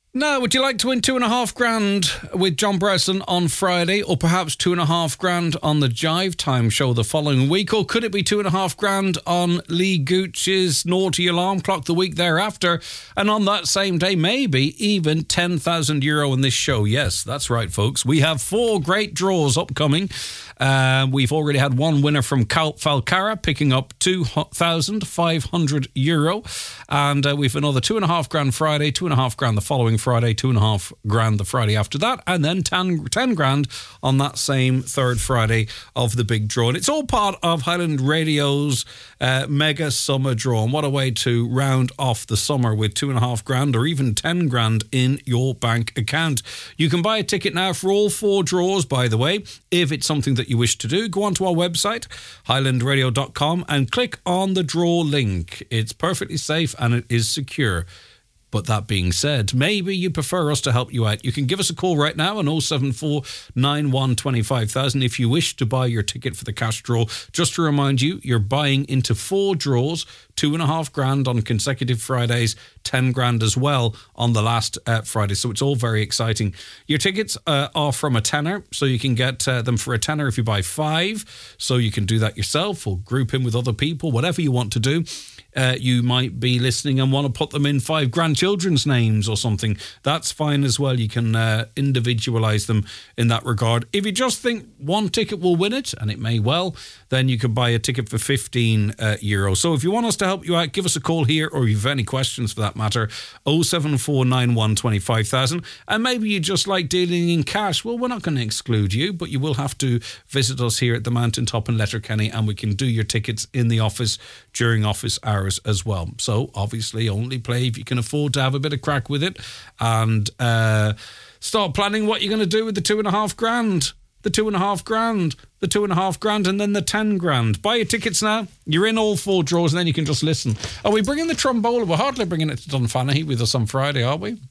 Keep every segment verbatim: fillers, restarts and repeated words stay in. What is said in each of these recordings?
Now, would you like to win two and a half grand with John Bresson on Friday, or perhaps two and a half grand on the Jive Time show the following week? Or could it be two and a half grand on Lee Gooch's Naughty Alarm Clock the week thereafter? And on that same day, maybe even ten thousand euro in this show. Yes, that's right, folks. We have four great draws upcoming. Uh, we've already had one winner from Cal- Falcara picking up two thousand five hundred euro. And uh, we've another two and a half grand Friday, two and a half grand the following Friday, two and a half grand the Friday after that, and then ten, ten grand on that same third Friday of the big draw. And it's all part of Highland Radio's uh, mega summer draw. And what a way to round off the summer with two and a half grand or even ten grand in your bank account. You can buy a ticket now for all four draws, by the way. If it's something that you wish to do, go onto our website, highland radio dot com, and click on the draw link. It's perfectly safe and it is secure. But that being said, maybe you prefer us to help you out. You can give us a call right now on oh seven four nine one two five thousand if you wish to buy your ticket for the cash draw. Just to remind you, you're buying into four draws, two and a half grand on consecutive Fridays, ten grand as well on the last uh, Friday. So it's all very exciting. Your tickets uh, are from a tenner, so you can get uh, them for a tenner if you buy five. So you can do that yourself or group in with other people, whatever you want to do. Uh, you might be listening and want to put them in five grandchildren's names or something. That's fine as well. You can uh, individualise them in that regard. If you just think one ticket will win it, and it may well, then you could buy a ticket for fifteen uh, euro. So if you want us to help you out, give us a call here, or if you have any questions for that matter, oh seven four nine one two five thousand. And maybe you just like dealing in cash. Well, we're not going to exclude you, but you will have to visit us here at the Mountaintop in Letterkenny, and we can do your tickets in the office during office hours as well. So obviously only play if you can afford to have a bit of crack with it, and uh, start planning what you're going to do with the two and a half grand. The two and a half grand, the two and a half grand, and then the ten grand. Buy your tickets now. You're in all four draws, and then you can just listen. Are we bringing the trombola? We're hardly bringing it to Dunfanaghy with us on Friday, are we?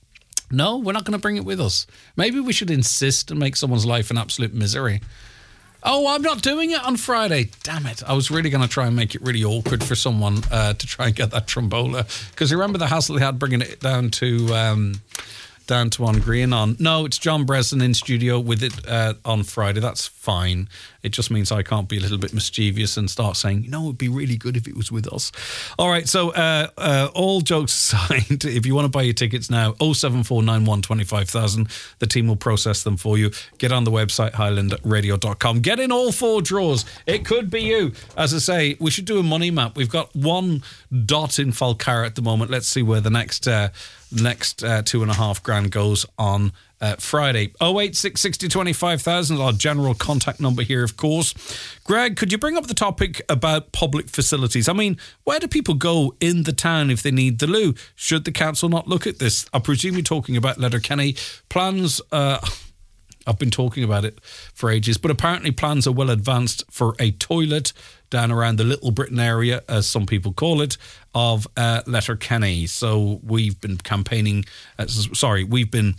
No, we're not going to bring it with us. Maybe we should insist and make someone's life an absolute misery. Oh, I'm not doing it on Friday. Damn it. I was really going to try and make it really awkward for someone uh, to try and get that trombola. Because remember the hassle they had bringing it down to... Um, down to on Green on. No, it's John Bresson in studio with it uh, on Friday. That's fine. It just means I can't be a little bit mischievous and start saying, you know, it'd be really good if it was with us. All right, so uh, uh, all jokes aside, if you want to buy your tickets now, oh seven four nine one two five thousand. The team will process them for you. Get on the website, highland radio dot com. Get in all four draws. It could be you. As I say, we should do a money map. We've got one dot in Falcara at the moment. Let's see where the next... Uh, Next uh, two and a half grand goes on uh, Friday. oh eight six six oh two five thousand, our general contact number here, of course. Greg, could you bring up the topic about public facilities? I mean, where do people go in the town if they need the loo? Should the council not look at this? I presume you're talking about Letterkenny. Plans... Uh, I've been talking about it for ages, but apparently plans are well advanced for a toilet down around the Little Britain area, as some people call it, of uh, Letterkenny. So we've been campaigning, uh, sorry, we've been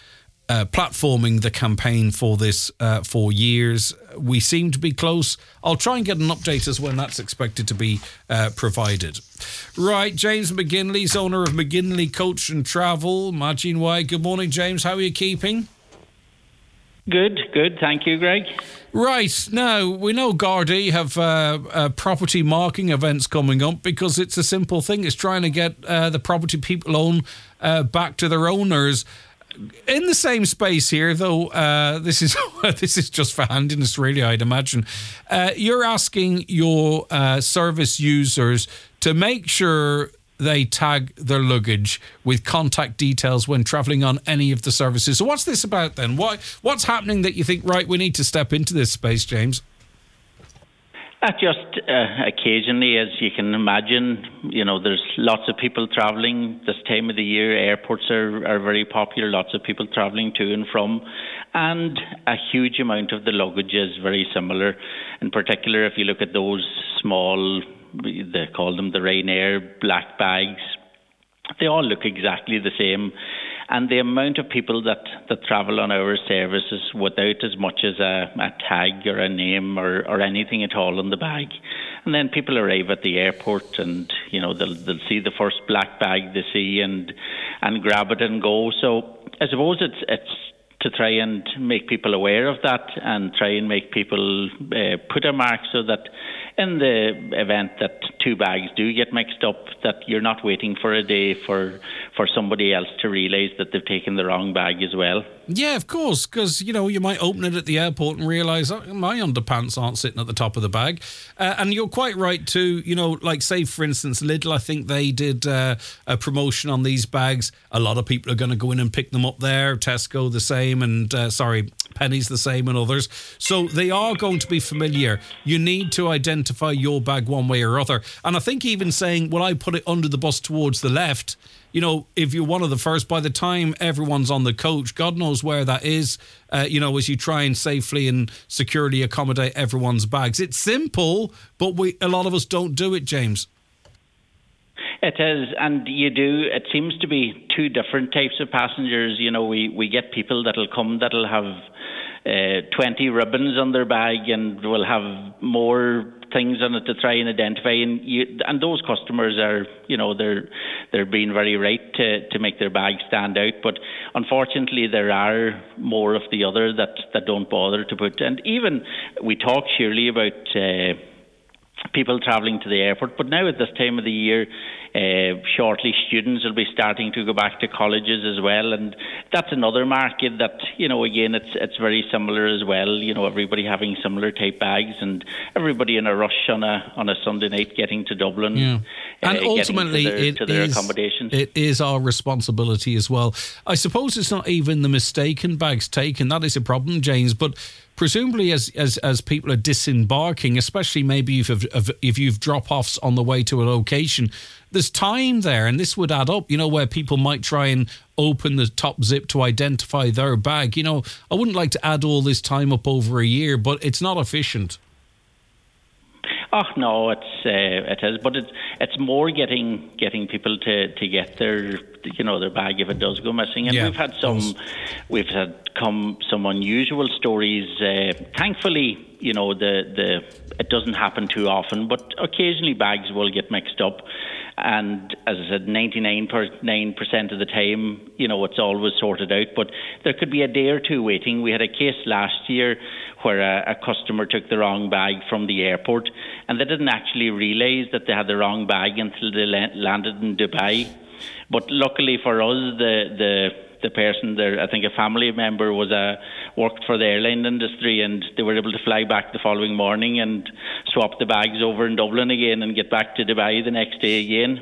uh, platforming the campaign for this uh, for years. We seem to be close. I'll try and get an update as when that's expected to be uh, provided. Right, James McGinley's owner of McGinley Coach and Travel. Imagine why. Good morning, James. How are you keeping? Good, good. Thank you, Greg. Right. Now, we know Gardaí have uh, uh, property marking events coming up because it's a simple thing. It's trying to get uh, the property people own uh, back to their owners. In the same space here, though, uh, this is this is just for handiness, really, I'd imagine. Uh, you're asking your uh, service users to make sure they tag their luggage with contact details when travelling on any of the services. So what's this about then? What, what's happening that you think, right, we need to step into this space, James? Uh, just uh, occasionally, as you can imagine, you know, there's lots of people travelling this time of the year. Airports are, are very popular, lots of people travelling to and from. And a huge amount of the luggage is very similar. In particular, if you look at those small... they call them the Ryanair black bags. They all look exactly the same. And the amount of people that, that travel on our services without as much as a, a tag or a name or, or anything at all in the bag. And then people arrive at the airport and, you know, they'll, they'll see the first black bag they see and and grab it and go. So I suppose it's it's to try and make people aware of that and try and make people uh, put a mark so that in the event that two bags do get mixed up, that you're not waiting for a day for for somebody else to realise that they've taken the wrong bag as well. Yeah, of course, because, you know, you might open it at the airport and realise, oh, my underpants aren't sitting at the top of the bag. Uh, and you're quite right to, you know, like, say, for instance, Lidl, I think they did uh, a promotion on these bags. A lot of people are going to go in and pick them up there. Tesco the same, and, uh, sorry, Penny's the same, and others. So they are going to be familiar. You need to identify your bag one way or other. And I think even saying, well, I put it under the bus towards the left, you know, if you're one of the first, by the time everyone's on the coach, God knows where that is, uh, you know, as you try and safely and securely accommodate everyone's bags. It's simple, but we a lot of us don't do it, James. It is, and you do. It seems to be two different types of passengers. You know, we, we get people that'll come that'll have uh, twenty ribbons on their bag and will have more things on it to try and identify, and you, and those customers are, you know, they're they're being very right to, to make their bag stand out. But unfortunately, there are more of the other that, that don't bother to put. And even we talk surely about Uh, people travelling to the airport, but now at this time of the year, uh, shortly students will be starting to go back to colleges as well, and that's another market that, you know, again, it's it's very similar as well. You know, everybody having similar type bags, and everybody in a rush on a on a Sunday night getting to Dublin, yeah. and uh, ultimately to their, it to their is, accommodations. It is our responsibility as well. I suppose it's not even the mistaken bags taken that is a problem, James, but presumably as, as as people are disembarking, especially maybe if, if, if you've drop-offs on the way to a location, there's time there, and this would add up, you know, where people might try and open the top zip to identify their bag. You know, I wouldn't like to add all this time up over a year, but it's not efficient. Oh no, it's uh, it is, but it's it's more getting getting people to, to get their you know their bag if it does go missing. And yeah, we've had some we've had come some unusual stories. Uh, thankfully, you know the the it doesn't happen too often, but occasionally bags will get mixed up. And as I said, ninety-nine point nine percent of the time, you know, it's always sorted out. But there could be a day or two waiting. We had a case last year where a, a customer took the wrong bag from the airport, and they didn't actually realise that they had the wrong bag until they la- landed in Dubai. But luckily for us, the the the person there, I think a family member was a worked for the airline industry, and they were able to fly back the following morning and swap the bags over in Dublin again and get back to Dubai the next day again.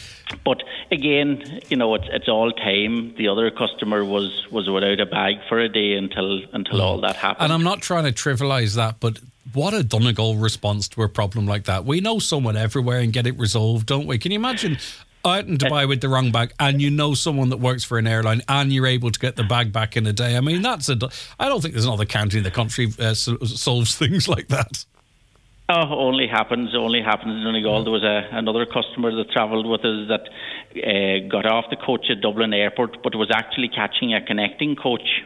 But again, you know, it's it's all time. The other customer was, was without a bag for a day until until all that happened. And I'm not trying to trivialise that, but what a Donegal response to a problem like that. We know someone everywhere and get it resolved, don't we? Can you imagine out in Dubai with the wrong bag, and you know someone that works for an airline, and you're able to get the bag back in a day? I mean, that's a. I don't think there's another county in the country uh, solves things like that. Oh, only happens, only happens in Donegal. There was a, another customer that travelled with us that uh, got off the coach at Dublin Airport, but was actually catching a connecting coach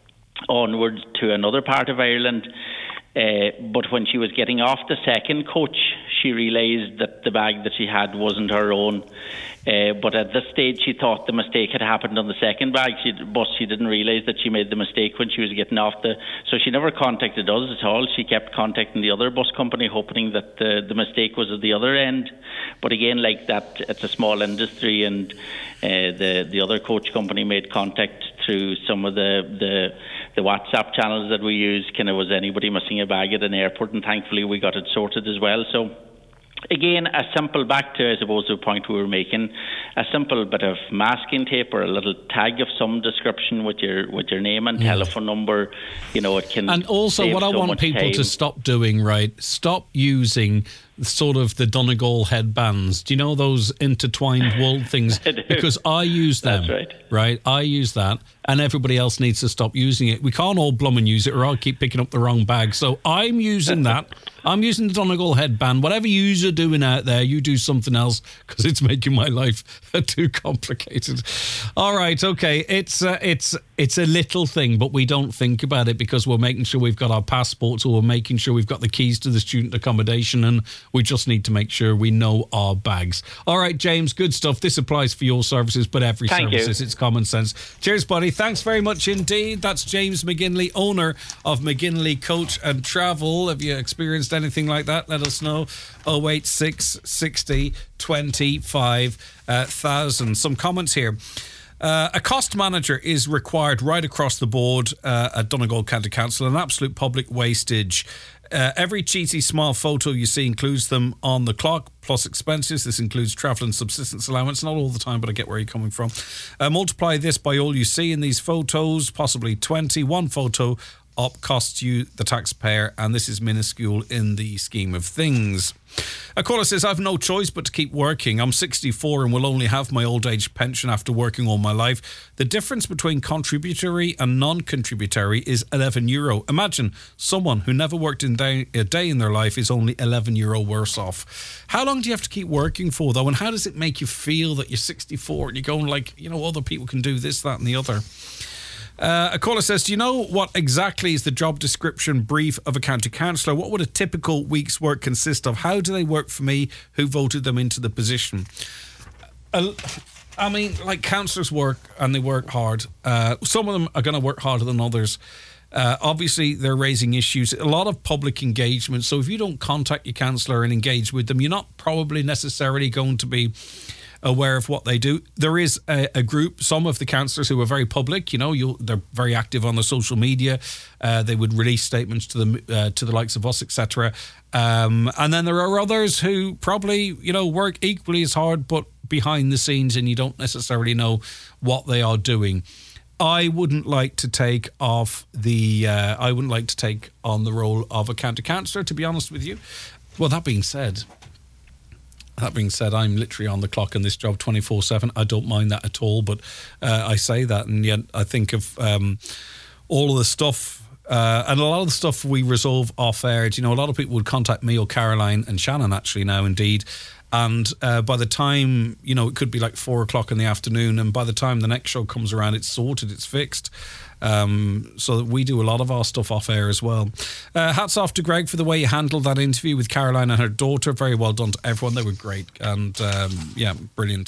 onwards to another part of Ireland. Uh, but when she was getting off the second coach, she realised that the bag that she had wasn't her own. Uh, but at this stage, she thought the mistake had happened on the second bag. She, but she didn't realise that she made the mistake when she was getting off the... So she never contacted us at all. She kept contacting the other bus company, hoping that the, the mistake was at the other end. But again, like that, it's a small industry, and uh, the, the other coach company made contact through some of the... the the WhatsApp channels that we use. Kind of was anybody missing a bag at an airport, and thankfully we got it sorted as well. So again, a simple, back to I suppose the point we were making, a simple bit of masking tape or a little tag of some description with your with your name and yeah. telephone number, you know, it can. And also, what I so want people time. to stop doing, right? Stop using sort of the Donegal headbands. Do you know those intertwined wool things? I do. Because I use them. That's right. Right? I use that, and everybody else needs to stop using it. We can't all blum and use it, or I'll keep picking up the wrong bag. So I'm using that. I'm using the Donegal headband. Whatever you are doing out there, you do something else, because it's making my life too complicated. All right, okay. It's uh, it's it's a little thing, but we don't think about it because we're making sure we've got our passports, or we're making sure we've got the keys to the student accommodation, and we just need to make sure we know our bags. All right, James, good stuff. This applies for your services, but every Thank services. you. It's common sense. Cheers, buddy. Thanks very much indeed. That's James McGinley, owner of McGinley Coach and Travel. Have you experienced anything like that? Let us know. oh eight six sixty twenty-five thousand. Some comments here. Uh, a cost manager is required right across the board uh, at Donegal County Council, an absolute public wastage. Uh, every cheesy small photo you see includes them on the clock, plus expenses. This includes travel and subsistence allowance. Not all the time, but I get where you're coming from. Uh, multiply this by all you see in these photos, possibly twenty. One photo op costs you, the taxpayer, and this is minuscule in the scheme of things. A caller says, I've no choice but to keep working. I'm sixty-four and will only have my old age pension after working all my life. The difference between contributory and non-contributory is eleven euro. Imagine someone who never worked in day, a day in their life is only eleven euro worse off. How long do you have to keep working for, though? And how does it make you feel that you're sixty-four and you're going like, you know, other people can do this, that and the other? Uh, a caller says, do you know what exactly is the job description brief of a county councillor? What would a typical week's work consist of? How do they work for me? Who voted them into the position? Uh, I mean, like, councillors work and they work hard. Uh, some of them are going to work harder than others. Uh, obviously, they're raising issues. A lot of public engagement. So if you don't contact your councillor and engage with them, you're not probably necessarily going to be aware of what they do. There is a, a group, some of the councillors who are very public, you know, you'll, they're very active on the social media. Uh, they would release statements to the uh, to the likes of us, et cetera. Um, and then there are others who probably, you know, work equally as hard, but behind the scenes, and you don't necessarily know what they are doing. I wouldn't like to take off the, uh, I wouldn't like to take on the role of a county councillor, to be honest with you. Well, that being said, That being said, I'm literally on the clock in this job twenty-four seven. I don't mind that at all, but uh, I say that, and yet I think of um, all of the stuff, uh, and a lot of the stuff we resolve off air. You know, a lot of people would contact me or Caroline and Shannon actually now, indeed. And uh, by the time, you know, it could be like four o'clock in the afternoon, and by the time the next show comes around, it's sorted, it's fixed. Um, so we do a lot of our stuff off air as well. Uh, hats off to Greg for the way you handled that interview with Caroline and her daughter. Very well done to everyone. They were great. And um, yeah, brilliant.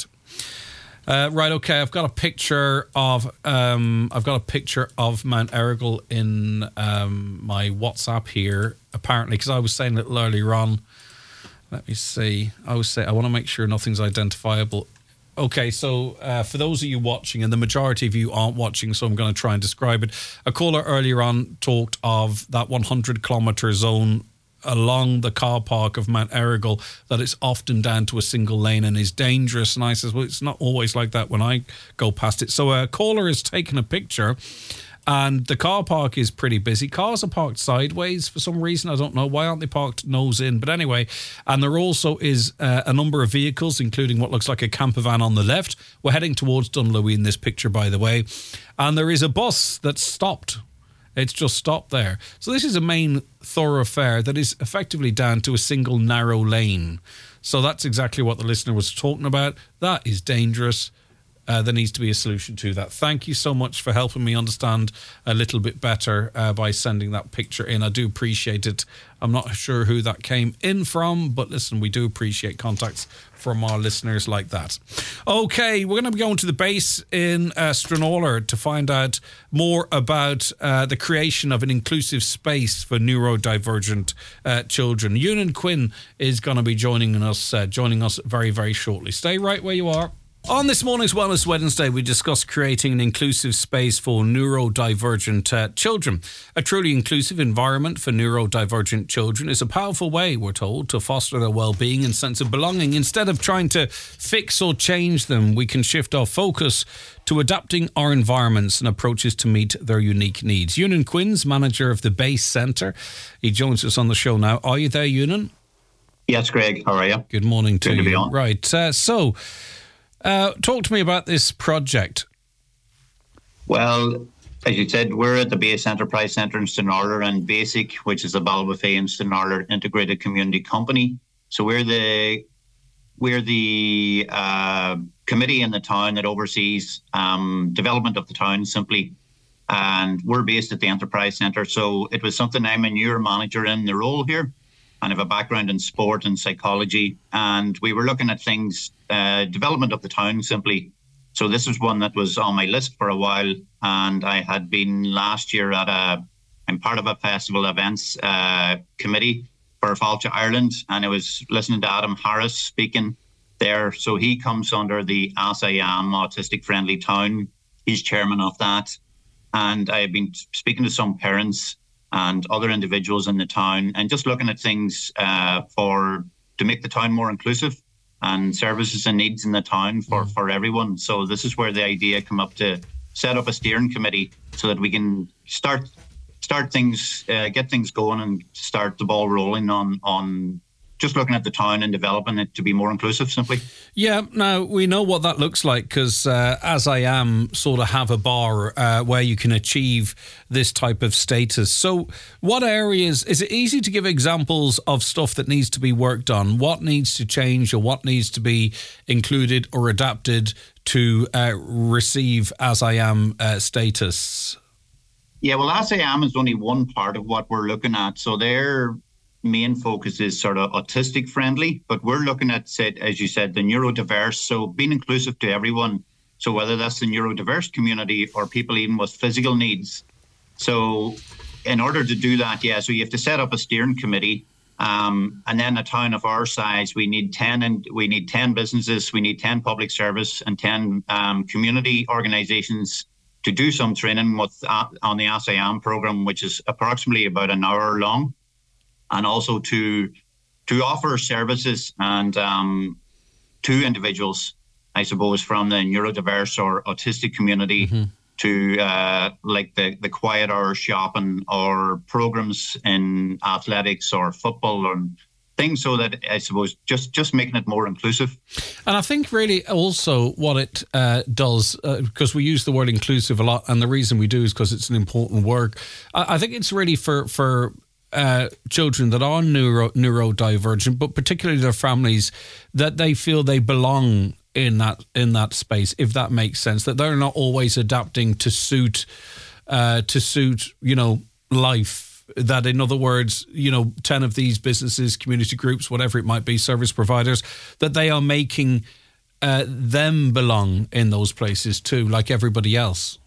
Uh, right, okay. I've got a picture of um, I've got a picture of Mount Errigal in um, my WhatsApp here. Apparently, because I was saying a little earlier on. Let me see. I was say I want to make sure nothing's identifiable. Okay, so uh, for those of you watching, and the majority of you aren't watching, so I'm going to try and describe it. A caller earlier on talked of that one hundred kilometre zone along the car park of Mount Errigal, that it's often down to a single lane and is dangerous. And I says, well, it's not always like that when I go past it. So a caller has taken a picture, and the car park is pretty busy. Cars are parked sideways for some reason. I don't know. Why aren't they parked nose in? But anyway, and there also is uh, a number of vehicles, including what looks like a camper van on the left. We're heading towards Dunlewy in this picture, by the way. And there is a bus that's stopped. It's just stopped there. So this is a main thoroughfare that is effectively down to a single narrow lane. So that's exactly what the listener was talking about. That is dangerous. Uh, there needs to be a solution to that. Thank you so much for helping me understand a little bit better uh, by sending that picture in. I do appreciate it. I'm not sure who that came in from, but listen, we do appreciate contacts from our listeners like that. Okay, we're going to be going to the base in uh, Stranorlar to find out more about uh, the creation of an inclusive space for neurodivergent uh, children. Ewan Quinn is going to be joining us, uh, joining us very, very shortly. Stay right where you are. On this morning's Wellness Wednesday, we discuss creating an inclusive space for neurodivergent uh, children. A truly inclusive environment for neurodivergent children is a powerful way, we're told, to foster their well-being and sense of belonging. Instead of trying to fix or change them, we can shift our focus to adapting our environments and approaches to meet their unique needs. Ewan Quinn's manager of the Base Centre. He joins us on the show now. Are you there, Ewan? Yes, Greg, how are you? Good morning to Good you. to be on. Right, uh, so uh, talk to me about this project. Well, as you said, we're at the Base Enterprise Centre in Stranraer, and BASIC, which is the Ballybofey and Stranraer Integrated Community Company. So we're the we're the uh, committee in the town that oversees um, development of the town, simply. And we're based at the Enterprise Centre. So it was something I'm a newer manager in the role here, and I have a background in sport and psychology. And we were looking at things, uh, development of the town, simply. So this was one that was on my list for a while, and I had been last year at a, I'm part of a festival events uh, committee for Fáilte Ireland, and I was listening to Adam Harris speaking there. So he comes under the As I Am Autistic Friendly Town. He's chairman of that. And I've been speaking to some parents and other individuals in the town, and just looking at things uh, for to make the town more inclusive and services and needs in the town for, mm. for everyone. So this is where the idea came up to set up a steering committee so that we can start start things, uh, get things going, and start the ball rolling on on just looking at the town and developing it to be more inclusive, simply. Yeah, now we know what that looks like, because uh, As I Am sort of have a bar uh, where you can achieve this type of status. So what areas, is it easy to give examples of stuff that needs to be worked on? What needs to change, or what needs to be included or adapted to uh, receive As I Am uh, status? Yeah, well, As I Am is only one part of what we're looking at. So they're main focus is sort of autistic friendly, but we're looking at, said, as you said, the neurodiverse, so being inclusive to everyone. So whether that's the neurodiverse community or people even with physical needs. So in order to do that, yeah, so you have to set up a steering committee, um, and then a town of our size, we need ten, and we need ten businesses, we need ten public service and ten um, community organisations to do some training with uh, on the As I Am program, which is approximately about an hour long. And also to to offer services and um, to individuals, I suppose, from the neurodiverse or autistic community, mm-hmm. to uh, like the, the quiet hour shopping or programs in athletics or football or things, so that I suppose just, just making it more inclusive. And I think really also what it uh, does, uh, because we use the word inclusive a lot, and the reason we do is because it's an important word. I, I think it's really for for Uh, children that are neuro neurodivergent, but particularly their families, that they feel they belong in that in that space, if that makes sense. That they're not always adapting to suit uh, to suit you know life. That, in other words, you know, ten of these businesses, community groups, whatever it might be, service providers, that they are making uh, them belong in those places too, like everybody else.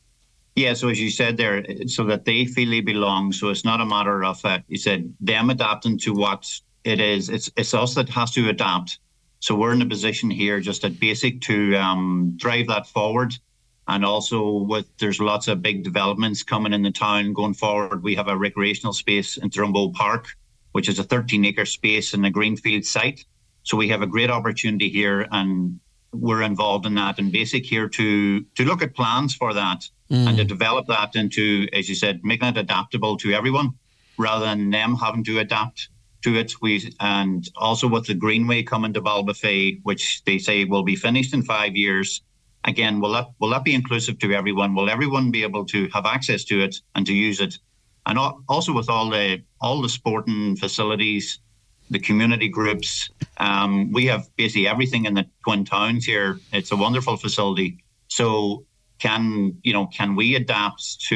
Yeah, so as you said there, so that they feel they belong. So it's not a matter of, uh, you said, them adapting to what it is. It's it's us that has to adapt. So we're in a position here just at BASIC to um, drive that forward. And also with, there's lots of big developments coming in the town going forward. We have a recreational space in Thrumbo Park, which is a thirteen acre space in a greenfield site. So we have a great opportunity here, and we're involved in that, and BASIC here to to look at plans for that. Mm. And to develop that into, as you said, making it adaptable to everyone rather than them having to adapt to it. We and also with the Greenway coming to Ballybofey, which they say will be finished in five years. Again, will that will that be inclusive to everyone? Will everyone be able to have access to it and to use it? And also with all the all the sporting facilities, the community groups, um, we have basically everything in the Twin Towns here. It's a wonderful facility. So can, you know, can we adapt to,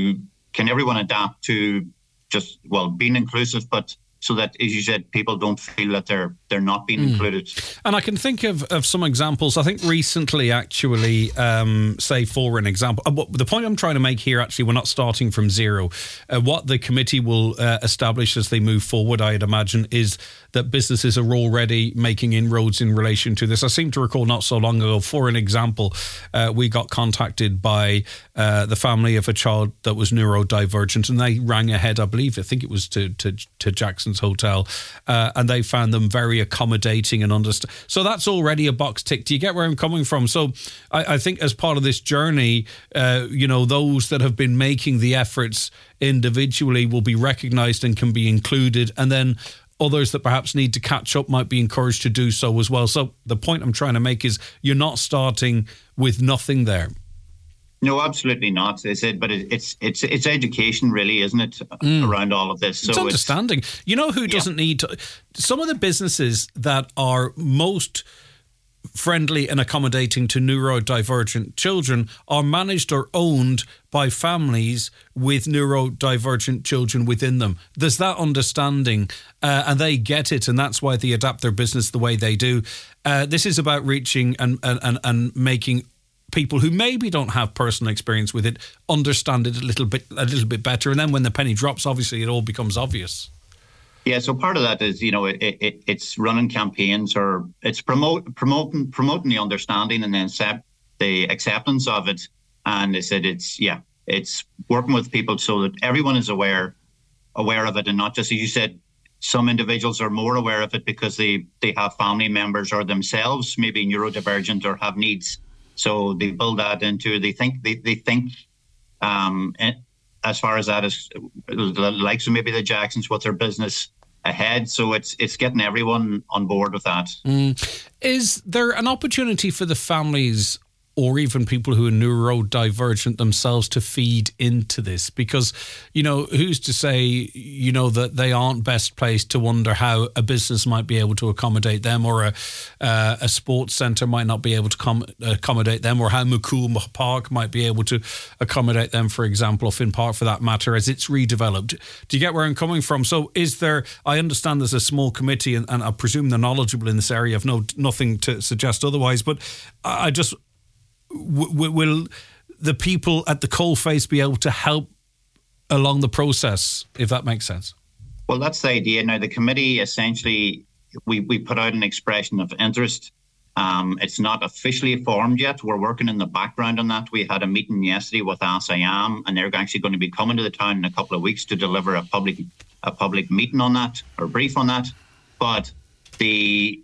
can everyone adapt to just, well, being inclusive, but so that, as you said, people don't feel that they're they're not being mm. included. And I can think of, of some examples. I think recently, actually, um, say for an example, uh, the point I'm trying to make here, actually, we're not starting from zero. Uh, what the committee will uh, establish as they move forward, I'd imagine, is that businesses are already making inroads in relation to this. I seem to recall not so long ago, for an example, uh, we got contacted by uh, the family of a child that was neurodivergent, and they rang ahead, I believe, I think it was to, to, to Jackson's Hotel, uh, and they found them very accommodating and understand. So that's already a box tick. Do you get where I'm coming from? So I, I think as part of this journey, uh, you know, those that have been making the efforts individually will be recognised and can be included, and then others that perhaps need to catch up might be encouraged to do so as well. So the point I'm trying to make is you're not starting with nothing there. No, absolutely not. They said, but it, it's it's it's education, really, isn't it, mm. around all of this? So it's understanding. It's, you know who doesn't yeah. need to? Some of the businesses that are most friendly and accommodating to neurodivergent children are managed or owned by families with neurodivergent children within them. There's that understanding, uh, and they get it, and that's why they adapt their business the way they do. Uh, this is about reaching and and and, and making people who maybe don't have personal experience with it understand it a little bit a little bit better, and then when the penny drops, obviously it all becomes obvious. Yeah, so part of that is, you know, it, it, it's running campaigns, or it's promote, promoting promoting the understanding and then accept, the acceptance of it. And they said it's, yeah, it's working with people so that everyone is aware aware of it, and not just, as you said, some individuals are more aware of it because they, they have family members or themselves maybe neurodivergent or have needs. So they build that into, they think, they, they think, um, as far as that is, the likes of maybe the Jacksons, what's their business ahead. So it's it's getting everyone on board with that. Mm. Is there an opportunity for the families or even people who are neurodivergent themselves to feed into this? Because, you know, who's to say, you know, that they aren't best placed to wonder how a business might be able to accommodate them, or a uh, a sports centre might not be able to com- accommodate them, or how McCool Park might be able to accommodate them, for example, or Finn Park for that matter, as it's redeveloped. Do you get where I'm coming from? So is there, I understand there's a small committee, and, and I presume they're knowledgeable in this area. I've no, nothing to suggest otherwise, but I just... W- will the people at the coalface be able to help along the process, if that makes sense? Well, that's the idea. Now, the committee, essentially, we, we put out an expression of interest. Um, it's not officially formed yet. We're working in the background on that. We had a meeting yesterday with A S I A M, and they're actually going to be coming to the town in a couple of weeks to deliver a public a public meeting on that, or brief on that. But the...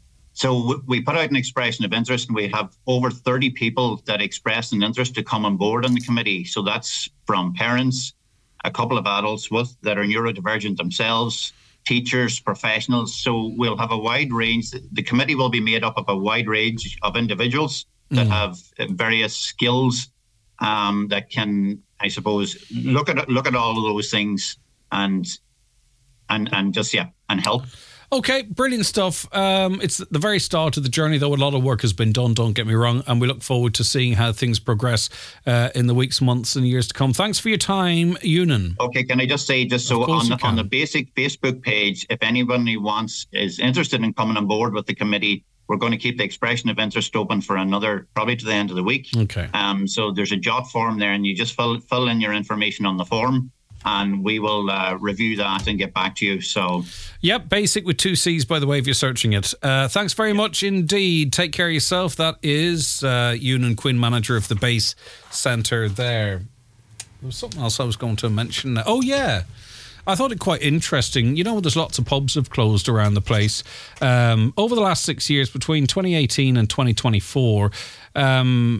So we put out an expression of interest, and we have over thirty people that expressed an interest to come on board on the committee. So that's from parents, a couple of adults with that are neurodivergent themselves, teachers, professionals. So we'll have a wide range. The committee will be made up of a wide range of individuals that mm. have various skills um, that can, I suppose, look at look at all of those things and and and just yeah and help. Okay, brilliant stuff. Um, it's the very start of the journey, though. A lot of work has been done, don't get me wrong, and we look forward to seeing how things progress uh, in the weeks, months and years to come. Thanks for your time, Ewan. Okay, can I just say, just so on the, on the basic Facebook page, if anybody wants, is interested in coming on board with the committee, we're going to keep the expression of interest open for another, probably to the end of the week. Okay. Um. So there's a jot form there, and you just fill, fill in your information on the form, and we will uh, review that and get back to you. So, yep, basic with two C's, by the way, if you're searching it. Uh, thanks very yep. much indeed. Take care of yourself. That is uh, Ewan Quinn, manager of the Base Centre there. There was something else I was going to mention. Oh, yeah. I thought it quite interesting. You know, there's lots of pubs have closed around the place. Um, over the last six years, between twenty eighteen and twenty twenty-four, um,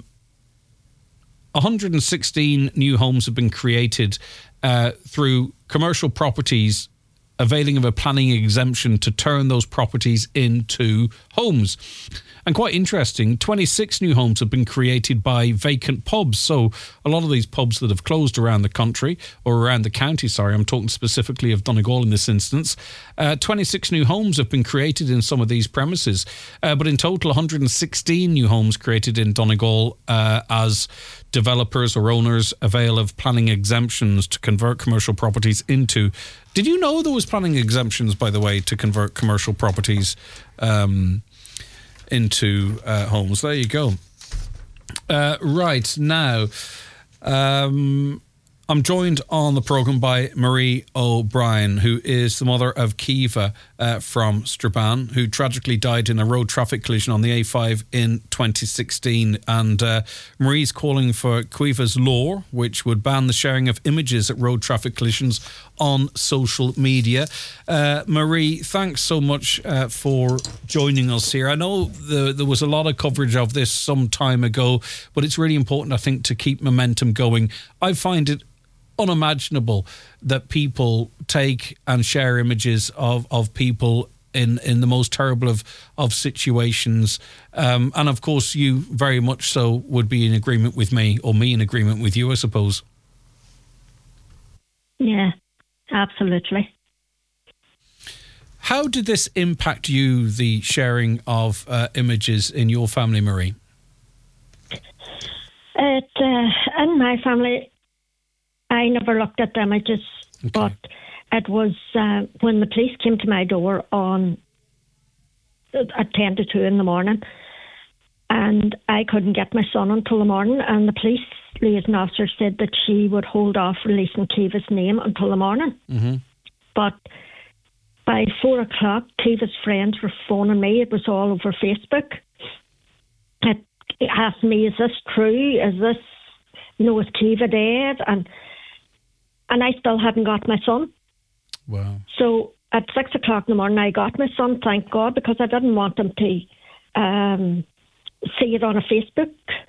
one hundred sixteen new homes have been created uh, through commercial properties availing of a planning exemption to turn those properties into homes. And quite interesting, twenty-six new homes have been created by vacant pubs. So a lot of these pubs that have closed around the country, or around the county, sorry, I'm talking specifically of Donegal in this instance, uh, twenty-six new homes have been created in some of these premises. Uh, but in total, one hundred sixteen new homes created in Donegal uh, as developers or owners avail of planning exemptions to convert commercial properties into... Did you know there was planning exemptions, by the way, to convert commercial properties um, into uh, homes? There you go. Uh, right, now, um, I'm joined on the programme by Marie O'Brien, who is the mother of Kiva uh, from Strabane, who tragically died in a road traffic collision on the A five in twenty sixteen. And uh, Marie's calling for Kiva's law, which would ban the sharing of images at road traffic collisions on social media. Uh, Marie, thanks so much uh, for joining us here. I know the, there was a lot of coverage of this some time ago, but it's really important, I think, to keep momentum going. I find it unimaginable that people take and share images of, of people in, in the most terrible of, of situations. Um, and of course, you very much so would be in agreement with me, or me in agreement with you, I suppose. Yeah, absolutely. How did this impact you, the sharing of uh, images in your family, Marie? It, uh, in my family, I never looked at the images, Okay. but it was uh, when the police came to my door on at ten to two in the morning, and I couldn't get my son until the morning, and the police liaison officer said that she would hold off releasing Kiva's name until the morning. Mm-hmm. But by four o'clock, Kiva's friends were phoning me. It was all over Facebook. It, it asked me, is this true? Is this, you know, is Kiva dead? And and I still hadn't got my son. Wow. So at six o'clock in the morning, I got my son, thank God, because I didn't want him to um, see it on a Facebook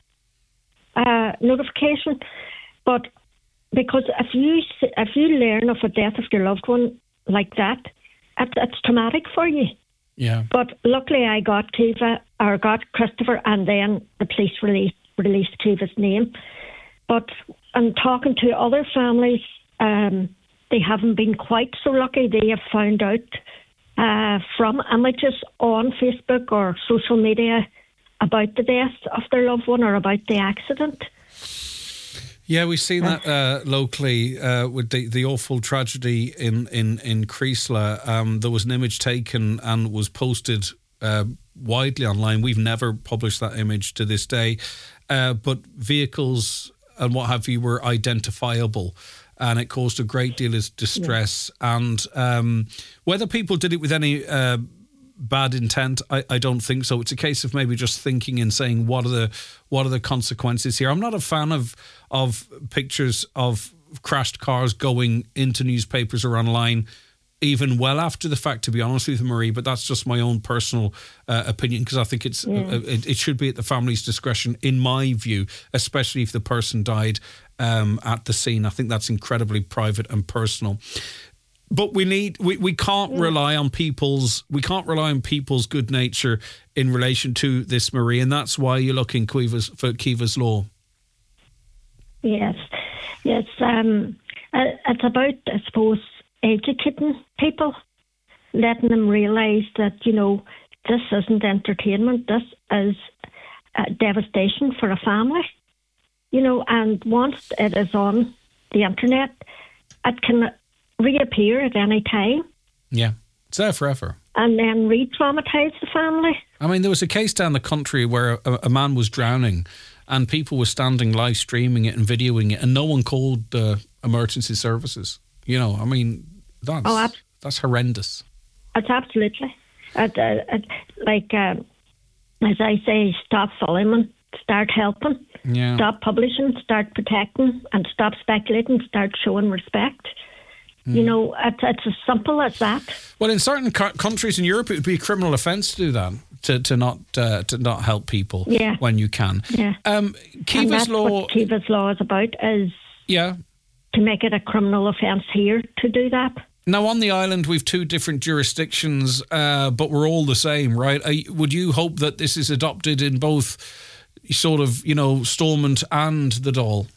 uh, notification. But because if you if you learn of a death of your loved one like that, it's, it's traumatic for you. Yeah. But luckily, I got Kiva or got Christopher, and then the police released released Kiva's name. But in talking to other families, um, they haven't been quite so lucky. They have found out uh, from images on Facebook or social media about the death of their loved one or about the accident. Yeah, we've seen that uh, locally uh, with the, the awful tragedy in, in, in Creasla. Um, there was an image taken and was posted uh, widely online. We've never published that image to this day. Uh, but vehicles and what have you were identifiable, and it caused a great deal of distress. Yeah. And um, whether people did it with any uh, bad intent, I, I don't think so. It's a case of maybe just thinking and saying, what are the what are the consequences here? I'm not a fan of of pictures of crashed cars going into newspapers or online, even well after the fact, to be honest with you, Marie, but that's just my own personal uh, opinion, because I think it's yeah. uh, it, it should be at the family's discretion, in my view, especially if the person died um, at the scene. I think that's incredibly private and personal. But we need we, we can't yeah. rely on people's we can't rely on people's good nature in relation to this, Marie, and that's why you're looking Kiva's, for Kiva's Law. Yes, yes. Um, it's about, I suppose, educating people, letting them realise that, you know, this isn't entertainment. This is uh, devastation for a family. You know, and once it is on the internet, it can reappear at any time. Yeah, it's there forever. And then re-traumatise the family. I mean, there was a case down the country where a, a man was drowning and people were standing live streaming it and videoing it, and no one called the uh, emergency services. You know, I mean, that's, oh, ab- that's horrendous. It's absolutely. It, uh, it, like, uh, as I say, stop filming, start helping, yeah. stop publishing, start protecting, and stop speculating, start showing respect. You know, it's, it's as simple as that. Well, in certain co- countries in Europe, it would be a criminal offence to do that, to to not uh, to not help people yeah. when you can. Yeah. Um, Kiva's and that's Law. What Kiva's Law is about, is yeah. to make it a criminal offence here to do that. Now, on the island, we've two different jurisdictions, uh, but we're all the same, right? Uh, would you hope that this is adopted in both, sort of, you know, Stormont and the Dáil?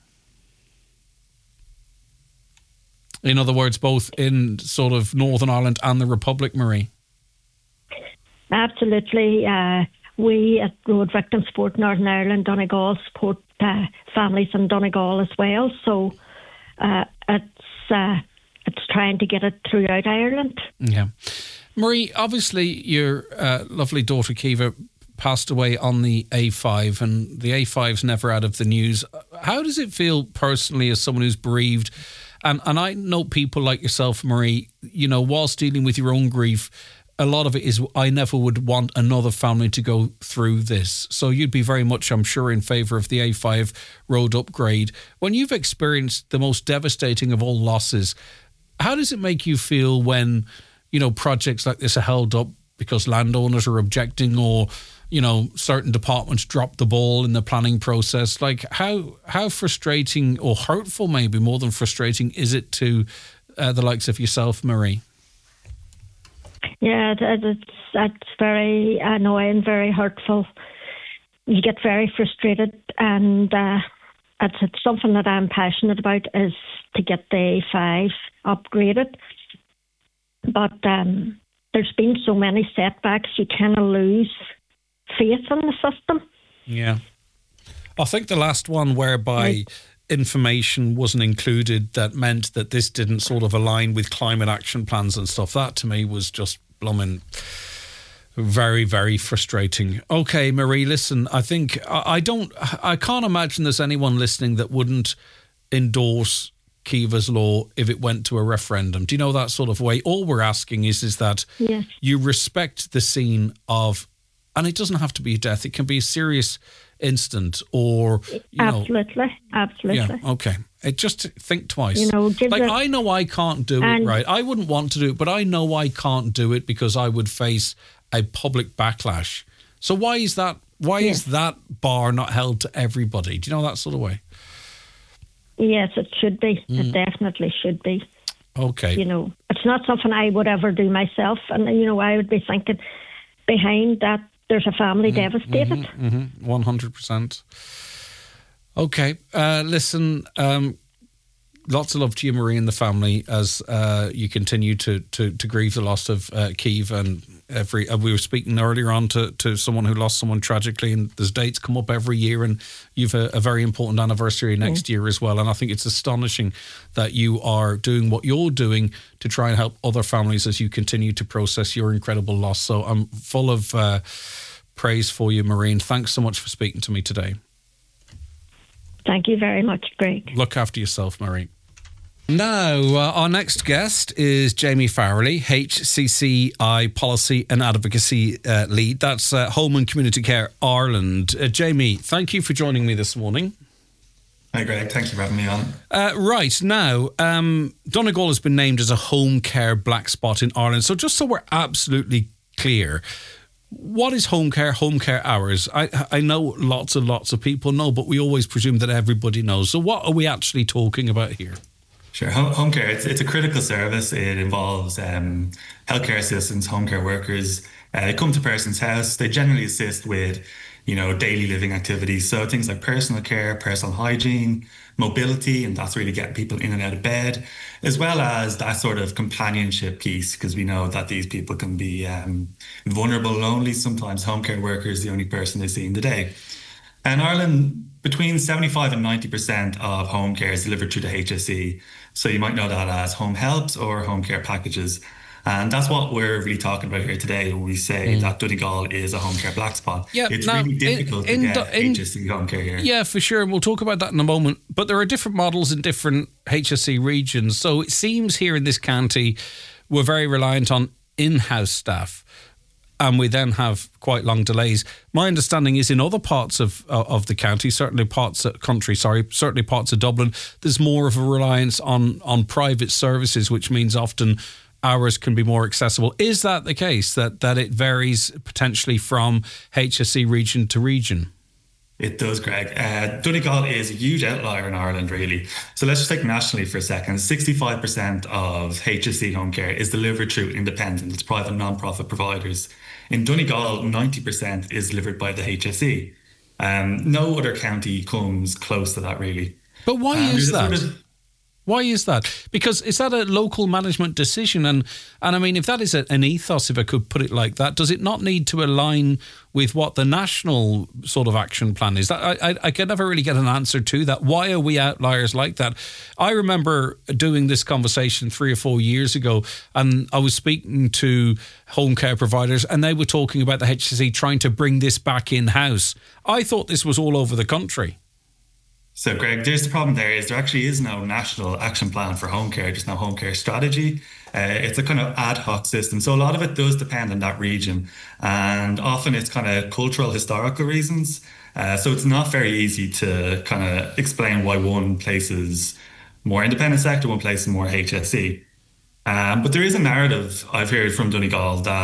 In other words, both in sort of Northern Ireland and the Republic, Marie? Absolutely. Uh, we at Road Victim Support Northern Ireland, Donegal, support uh, families in Donegal as well. So uh, it's uh, it's trying to get it throughout Ireland. Yeah. Marie, obviously your uh, lovely daughter Kiva passed away on the A five, and the A five's never out of the news. How does it feel personally as someone who's bereaved? And and I know people like yourself, Marie, you know, whilst dealing with your own grief, a lot of it is, I never would want another family to go through this. So you'd be very much, I'm sure, in favour of the A five road upgrade. When you've experienced the most devastating of all losses, how does it make you feel when, you know, projects like this are held up because landowners are objecting, or, you know, certain departments drop the ball in the planning process. Like, how how frustrating or hurtful, maybe more than frustrating, is it to uh, the likes of yourself, Marie? Yeah, it, it's that's very annoying, very hurtful. You get very frustrated, and uh, it's, it's something that I'm passionate about, is to get the A five upgraded. But um, there's been so many setbacks, you kind of lose faith in the system. Yeah. I think the last one whereby right. information wasn't included that meant that this didn't sort of align with climate action plans and stuff, that to me was just blooming very, very frustrating. Okay, Marie, listen, I think I, I don't, I can't imagine there's anyone listening that wouldn't endorse Kiva's law if it went to a referendum. Do you know, that sort of way? All we're asking is, is that yes. you respect the scene of, and it doesn't have to be a death, it can be a serious incident or, you absolutely, know. Absolutely. Yeah, okay. It just think twice. You know, like, the, I know I can't do it, right? I wouldn't want to do it, but I know I can't do it because I would face a public backlash. So why is that, why yes. is that bar not held to everybody? Do you know, that sort of way? Yes, it should be. Mm. It definitely should be. Okay. You know, it's not something I would ever do myself. And, you know, I would be thinking behind that there's a family mm-hmm, devastated. Mm-hmm, mm-hmm, one hundred percent. Okay. Uh, listen, um, lots of love to you, Marie, and the family as uh, you continue to, to, to grieve the loss of uh, Kiev. And every uh, we were speaking earlier on to, to someone who lost someone tragically, and there's dates come up every year, and you've a, a very important anniversary next mm. year as well. And I think it's astonishing that you are doing what you're doing to try and help other families as you continue to process your incredible loss. So I'm full of uh, praise for you, Marie, and thanks so much for speaking to me today. Thank you very much, Greg. Look after yourself, Marie. Now, uh, our next guest is Jamie Farrelly, H C C I Policy and Advocacy uh, Lead. That's uh, Home and Community Care Ireland. Uh, Jamie, thank you for joining me this morning. Hi, Greg. Thank you for having me on. Uh, right, now, um, Donegal has been named as a home care black spot in Ireland. So just so we're absolutely clear, what is home care, home care hours? I, I know lots and lots of people know, but we always presume that everybody knows. So what are we actually talking about here? Sure. Home care, it's, it's a critical service. It involves um, healthcare assistants, home care workers. Uh, they come to a person's house. They generally assist with, you know, daily living activities. So things like personal care, personal hygiene, mobility, and that's really getting people in and out of bed, as well as that sort of companionship piece, because we know that these people can be um, vulnerable, lonely. Sometimes home care worker is the only person they see in the day. In Ireland, between seventy-five and ninety percent of home care is delivered through the H S E. So you might know that as home helps or home care packages. And that's what we're really talking about here today when we say mm. that Donegal is a home care black spot. Yeah, it's now, really difficult in, in, to get in, H S E home care here. Yeah, for sure. And we'll talk about that in a moment. But there are different models in different H S E regions. So it seems here in this county, we're very reliant on in-house staff. And we then have quite long delays. My understanding is in other parts of uh, of the county, certainly parts of country, sorry, certainly parts of Dublin, there's more of a reliance on on private services, which means often hours can be more accessible. Is that the case, that that it varies potentially from H S E region to region? It does, Greg. Uh, Donegal is a huge outlier in Ireland, really. So let's just take nationally for a second. sixty-five percent of H S E home care is delivered through independent, it's private non-profit providers. In Donegal, ninety percent is delivered by the H S E. Um, no other county comes close to that, really. But why um, is that? Sort of, Why is that? Because is that a local management decision? And and I mean, if that is a, an ethos, if I could put it like that, does it not need to align with what the national sort of action plan is? That I, I, I can never really get an answer to that. Why are we outliers like that? I remember doing this conversation three or four years ago, and I was speaking to home care providers, and they were talking about the H S E trying to bring this back in-house. I thought this was all over the country. So, Greg, there's the problem there is there actually is no national action plan for home care, just no home care strategy. Uh, it's a kind of ad hoc system. So a lot of it does depend on that region. And often it's kind of cultural, historical reasons. Uh, so it's not very easy to kind of explain why one place is more independent sector, one place is more H S E. Um, but there is a narrative I've heard from Donegal that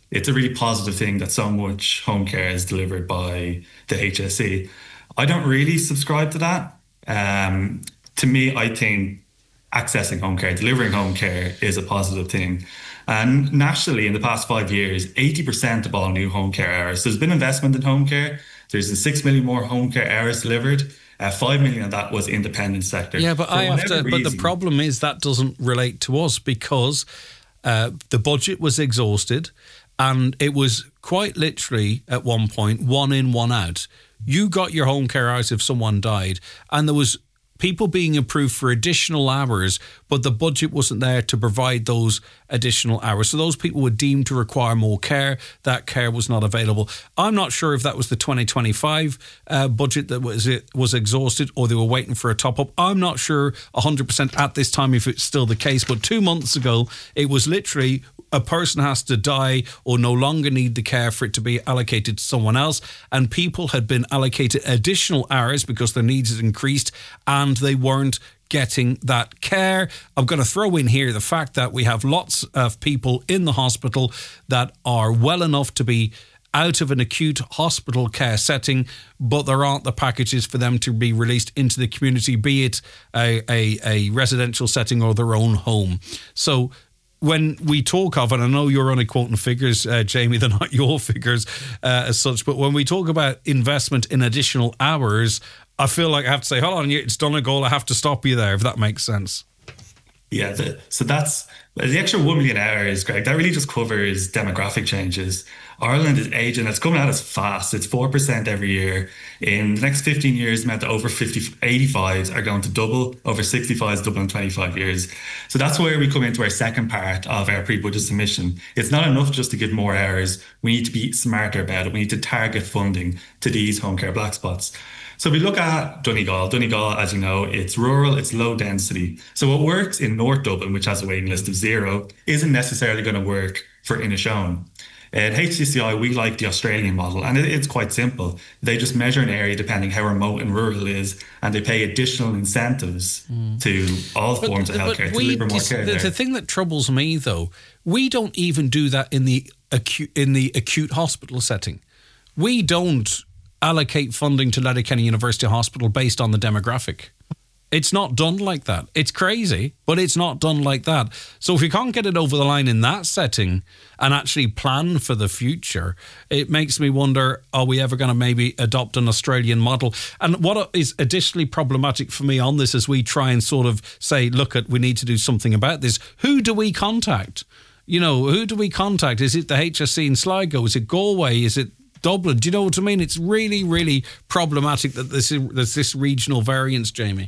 it's a really positive thing that so much home care is delivered by the H S E. I don't really subscribe to that. Um, to me, I think accessing home care, delivering home care is a positive thing. And nationally, in the past five years, eighty percent of all new home care hours, there's been investment in home care. There's been six million more home care hours delivered. Uh, five million of that was independent sector. Yeah, but For I have to. whatever But the reason- problem is that doesn't relate to us because uh, the budget was exhausted, and it was quite literally at one point one in, one out. You got your home care hours if someone died, and there was people being approved for additional hours, but the budget wasn't there to provide those additional hours. So those people were deemed to require more care. That care was not available. I'm not sure if that was the twenty twenty-five uh, budget that was it was exhausted, or they were waiting for a top up. I'm not sure one hundred percent at this time if it's still the case. But two months ago, it was literally a person has to die or no longer need the care for it to be allocated to someone else. And people had been allocated additional hours because their needs had increased and they weren't getting that care. I'm going to throw in here the fact that we have lots of people in the hospital that are well enough to be out of an acute hospital care setting, but there aren't the packages for them to be released into the community, be it a, a, a residential setting or their own home. So when we talk of, and I know you're only quoting figures, uh, Jamie, they're not your figures uh, as such, but when we talk about investment in additional hours, I feel like I have to say, hold on, it's Donegal, I have to stop you there, if that makes sense. Yeah, the, so that's the extra one million hours, Greg. That really just covers demographic changes. Ireland is aging; it's coming at us fast. It's four percent every year. In the next fifteen years, meant that over fifty, eighty-fives are going to double. Over sixty-fives, double in twenty-five years. So that's where we come into our second part of our pre-budget submission. It's not enough just to give more hours. We need to be smarter about it. We need to target funding to these home care black spots. So we look at Donegal. Donegal, as you know, it's rural, it's low density. So what works in North Dublin, which has a waiting list of zero, isn't necessarily going to work for Inishowen. At H C C I, we like the Australian model, and it, it's quite simple. They just measure an area depending how remote and rural it is, and they pay additional incentives mm. to all but, forms of healthcare to deliver more dis- care the, there. The thing that troubles me, though, we don't even do that in the acute in the acute hospital setting. We don't allocate funding to Letterkenny University Hospital based on the demographic. It's not done like that. It's crazy, but it's not done like that. So if we can't get it over the line in that setting and actually plan for the future, it makes me wonder, are we ever going to maybe adopt an Australian model? And what is additionally problematic for me on this as we try and sort of say, look, at we need to do something about this. Who do we contact? You know, who do we contact? Is it the H S C in Sligo? Is it Galway? Is it Dublin? Do you know what I mean? It's really, really problematic that this is, there's this regional variance, Jamie.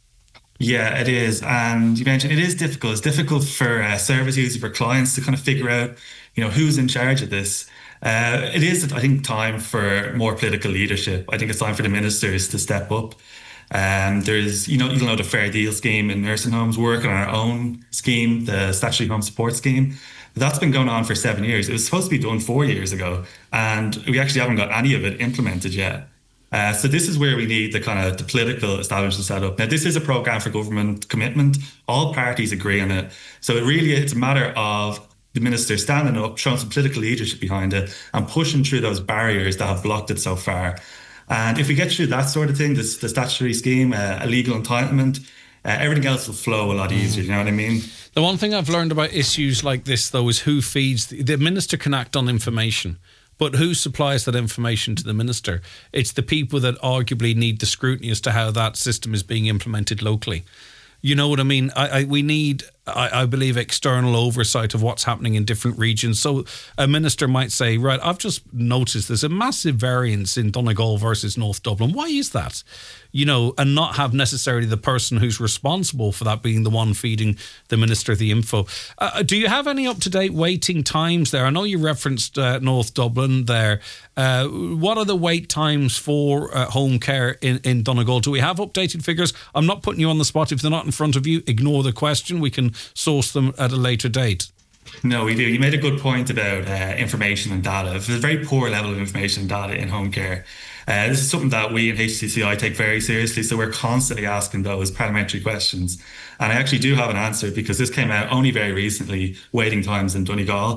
Yeah, it is. And you mentioned it is difficult. It's difficult for uh, service users, for clients to kind of figure out, you know, who's in charge of this. Uh, it is, I think, time for more political leadership. I think it's time for the ministers to step up. Um, there's, you know, you know, the Fair Deal scheme in nursing homes, working on our own scheme, the statutory home support scheme. That's been going on for seven years. It was supposed to be done four years ago, and we actually haven't got any of it implemented yet. Uh, so this is where we need the kind of the political establishment set up. Now, this is a programme for government commitment. All parties agree on it. So it really it's a matter of the minister standing up, showing some political leadership behind it, and pushing through those barriers that have blocked it so far. And if we get through that sort of thing, this the statutory scheme, uh, a legal entitlement, uh, everything else will flow a lot easier. You know what I mean? The one thing I've learned about issues like this, though, is who feeds. The, the minister can act on information. But who supplies that information to the minister? It's the people that arguably need the scrutiny as to how that system is being implemented locally. You know what I mean? I, I, we need, I, I believe, external oversight of what's happening in different regions. So a minister might say, right, I've just noticed there's a massive variance in Donegal versus North Dublin. Why is that? You know, and not have necessarily the person who's responsible for that being the one feeding the minister the info. Uh, do you have any up-to-date waiting times there? I know you referenced uh, North Dublin there. Uh, what are the wait times for uh, home care in, in Donegal? Do we have updated figures? I'm not putting you on the spot. If they're not in front of you, ignore the question. We can source them at a later date. No, we do. You made a good point about uh, information and data. There's a very poor level of information and data in home care. Uh, this is something that we in H C C I take very seriously, so we're constantly asking those parliamentary questions. And I actually do have an answer because this came out only very recently, waiting times in Donegal.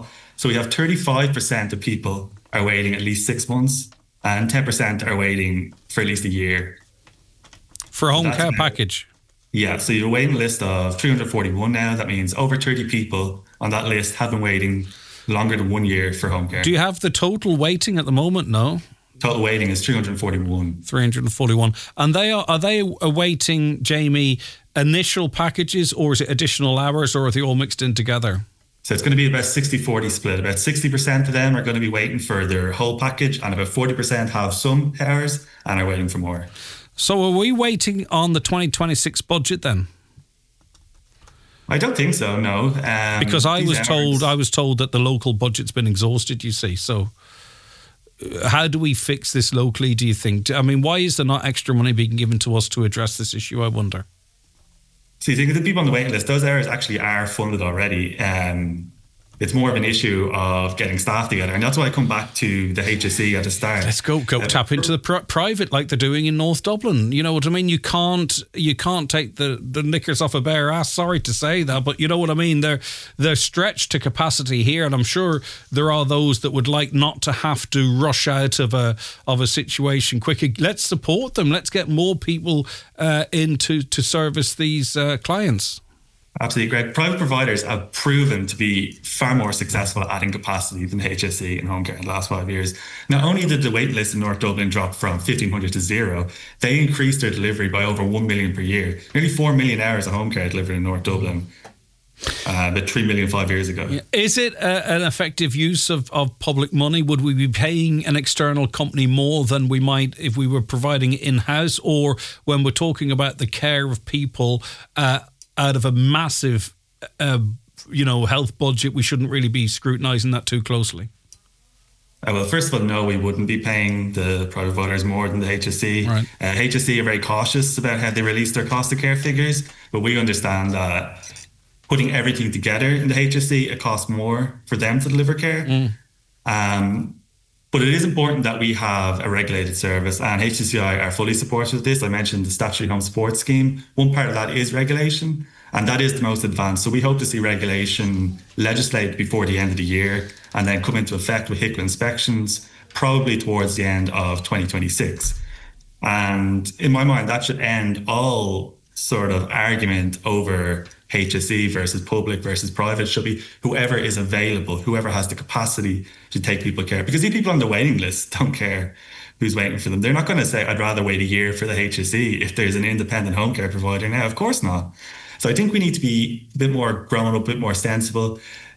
So we have thirty-five percent of people are waiting at least six months and ten percent are waiting for at least a year. For a home That's care now- package? Yeah, so you're waiting list of three hundred forty-one now. That means over thirty people on that list have been waiting longer than one year for home care. Do you have the total waiting at the moment? No? Total waiting is three hundred forty-one. three hundred forty-one. And they are, are they awaiting, Jamie, initial packages, or is it additional hours, or are they all mixed in together? So it's going to be about sixty forty split. About sixty percent of them are going to be waiting for their whole package, and about forty percent have some hours and are waiting for more. So are we waiting on the twenty twenty-six budget then? I don't think so, no. Um, Because I these was hours- told I was told that the local budget's been exhausted, you see. So uh, how do we fix this locally, do you think? I mean, why is there not extra money being given to us to address this issue, I wonder? So you think the people on the waiting list, those areas actually are funded already. Um, it's more of an issue of getting staff together. And that's why I come back to the H S E at the start. Let's go go Uh, tap into the pri- private like they're doing in North Dublin. You know what I mean? You can't you can't take the, the knickers off a bare ass. Sorry to say that, but you know what I mean. They're they're stretched to capacity here, and I'm sure there are those that would like not to have to rush out of a of a situation quickly. Let's support them. Let's get more people uh, in to to service these uh, clients. Absolutely, Greg. Private providers have proven to be far more successful at adding capacity than H S E and home care in the last five years. Not only did the wait list in North Dublin drop from fifteen hundred to zero, they increased their delivery by over one million per year. Nearly four million hours of home care delivered in North Dublin, uh, about three million five years ago. Yeah. Is it a, an effective use of, of public money? Would we be paying an external company more than we might if we were providing it in-house? Or when we're talking about the care of people uh, out of a massive, uh, you know, health budget, we shouldn't really be scrutinising that too closely? Uh, well, first of all, no, we wouldn't be paying the private providers more than the H S E. Right. Uh, H S E are very cautious about how they release their cost of care figures, but we understand that putting everything together in the H S E, it costs more for them to deliver care. Mm. Um, but it is important that we have a regulated service, and H C C I are fully supportive of this. I mentioned the Statutory Home Support Scheme. One part of that is regulation, and that is the most advanced. So we hope to see regulation legislated before the end of the year and then come into effect with H I C W inspections, probably towards the end of twenty twenty-six. And in my mind, that should end all sort of argument over H S E versus public versus private. It should be whoever is available, whoever has the capacity to take people care. Because these people on the waiting list don't care who's waiting for them. They're not going to say, I'd rather wait a year for the H S E if there's an independent home care provider now. Of course not. So I think we need to be a bit more grown up, a bit more sensible.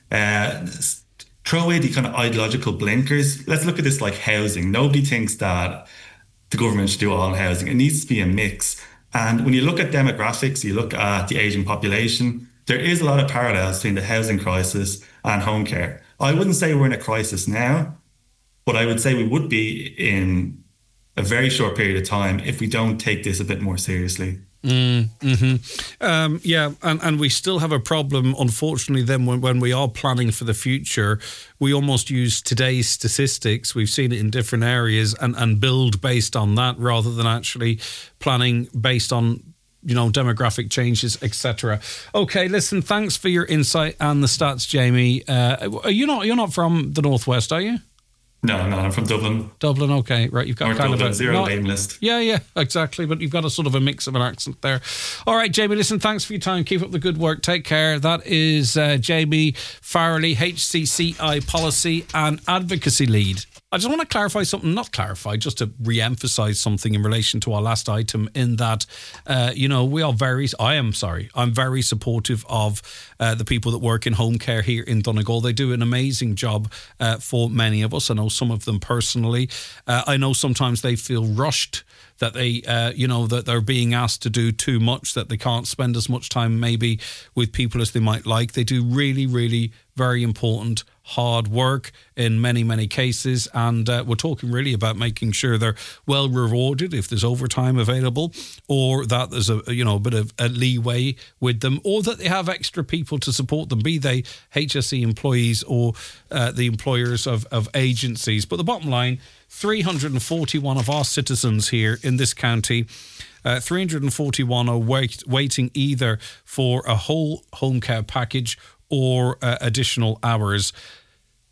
Uh, throw away the kind of ideological blinkers. Let's look at this like housing. Nobody thinks that the government should do all housing. It needs to be a mix. And when you look at demographics, you look at the aging population, there is a lot of parallels between the housing crisis and home care. I wouldn't say we're in a crisis now, but I would say we would be in a very short period of time if we don't take this a bit more seriously. Mm, mm-hmm. um, yeah, and, and we still have a problem, unfortunately, then when, when we are planning for the future, we almost use today's statistics, we've seen it in different areas, and, and build based on that rather than actually planning based on, you know, demographic changes, et cetera. Okay, listen, thanks for your insight and the stats, Jamie. Uh, are you not, you're not from the Northwest, are you? No, no, I'm from Dublin. Dublin, okay, right. You've got North kind Dublin, of a zero not, waiting list. Yeah, yeah, exactly. But you've got a sort of a mix of an accent there. All right, Jamie, listen, thanks for your time. Keep up the good work. Take care. That is uh, Jamie Farrelly, H C C I Policy and Advocacy Lead. I just want to clarify something, not clarify, just to re-emphasise something in relation to our last item, in that, uh, you know, we are very, I am sorry, I'm very supportive of uh, the people that work in home care here in Donegal. They do an amazing job uh, for many of us. I know some of them personally. Uh, I know sometimes they feel rushed, that they, uh, you know, that they're being asked to do too much, that they can't spend as much time maybe with people as they might like. They do really, really very important hard work in many, many cases. And uh, we're talking really about making sure they're well rewarded if there's overtime available, or that there's a, you know, a bit of a leeway with them, or that they have extra people to support them, be they H S E employees or uh, the employers of, of agencies. But the bottom line, three hundred forty-one of our citizens here in this county, uh, three hundred forty-one are wait, waiting either for a whole home care package or uh, additional hours.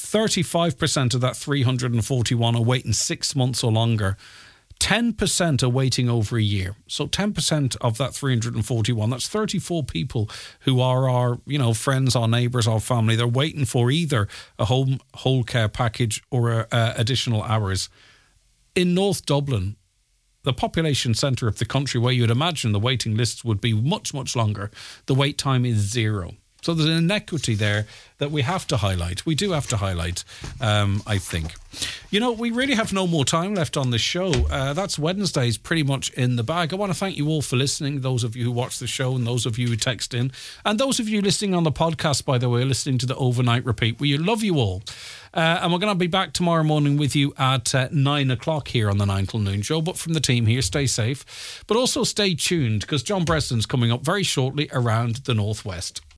thirty-five percent of that three hundred forty-one are waiting six months or longer. ten percent are waiting over a year. So ten percent of that three hundred forty-one, that's thirty-four people who are our, you know, friends, our neighbours, our family. They're waiting for either a home whole care package or a, uh, additional hours. In North Dublin, the population centre of the country where you'd imagine the waiting lists would be much, much longer, the wait time is zero. So there's an inequity there that we have to highlight. We do have to highlight, um, I think. You know, we really have no more time left on the show. Uh, that's Wednesdays pretty much in the bag. I want to thank you all for listening, those of you who watch the show and those of you who text in. And those of you listening on the podcast, by the way, listening to the overnight repeat. We love you all. Uh, and we're going to be back tomorrow morning with you at uh, nine o'clock here on the nine till noon show. But from the team here, stay safe. But also stay tuned because John Breslin's coming up very shortly around the Northwest.